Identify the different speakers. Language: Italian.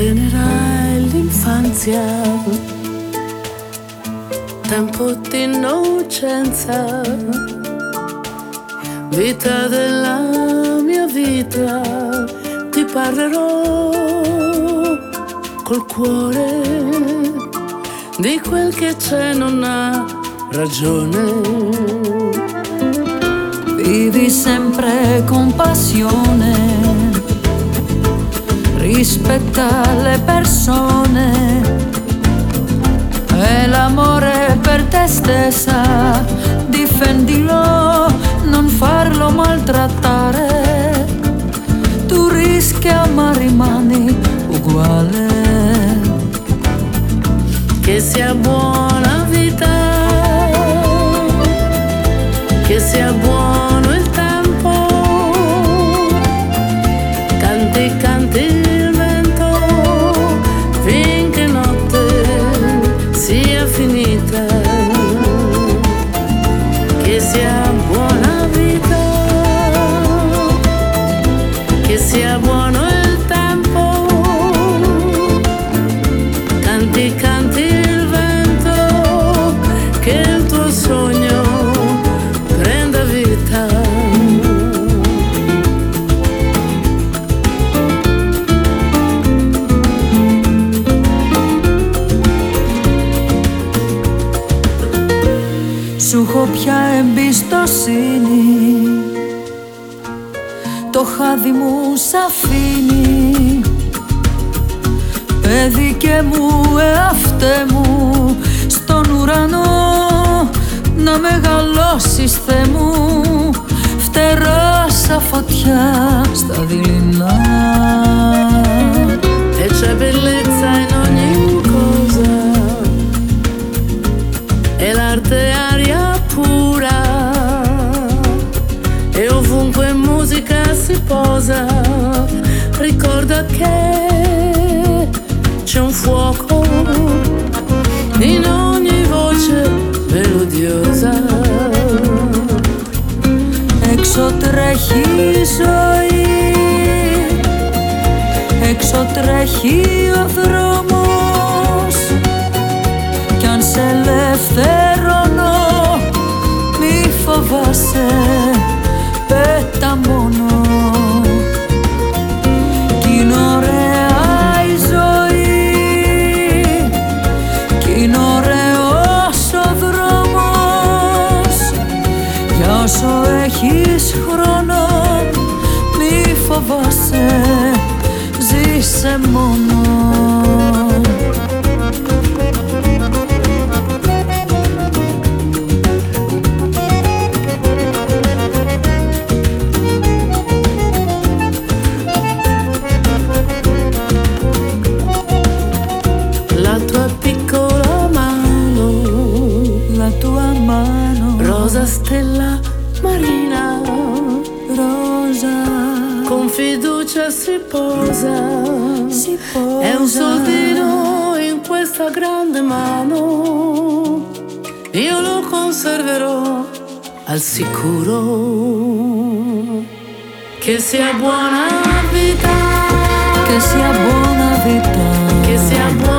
Speaker 1: generai l'infanzia, tempo di innocenza, vita della mia vita, ti parlerò col cuore di quel che c'è, non ha ragione.
Speaker 2: Vivi sempre con passione, rispetta le persone e l'amore per te stessa, difendilo, non farlo maltrattare. Tu rischia ma rimani uguale.
Speaker 1: Che sia buona vita, che sia buono il tempo, canti, canti il vento, finché notte sia finita. Che sia buona vita, che sia buono il tempo, canti, canti il vento, che il tuo sogno prenda vita.
Speaker 2: Σου έχω πια εμπιστοσύνη, το χάδι μου σ' αφήνει. Παιδί και μου, εαυτέ μου, στον ουρανό να μεγαλώσεις, Θεέ μου, φτερά σαν φωτιά στα δειλινά.
Speaker 1: E c'è bellezza in ogni cosa, e l'arte è aria pura, e ovunque musica si posa, ricorda che c'è un fuoco in ogni voce melodiosa.
Speaker 2: Έξω τρέχει η ζωή, έξω τρέχει ο δρόμος, κι αν σε ελευθερώνω μη φοβάσαι, πέτα μόνο. Κι είναι ωραία η ζωή, κι είναι ωραίος ο δρόμος, για όσο έχεις χρόνο μη φοβάσαι, ζήσε μόνο.
Speaker 1: La tua piccola mano,
Speaker 2: La tua mano,
Speaker 1: rosa stella marina,
Speaker 2: rosa,
Speaker 1: con fiducia si posa.
Speaker 2: si posa.
Speaker 1: È un soldino in questa grande mano, io lo conserverò al sicuro. Che sia buona vita,
Speaker 2: Che sia buona vita,
Speaker 1: che sia buona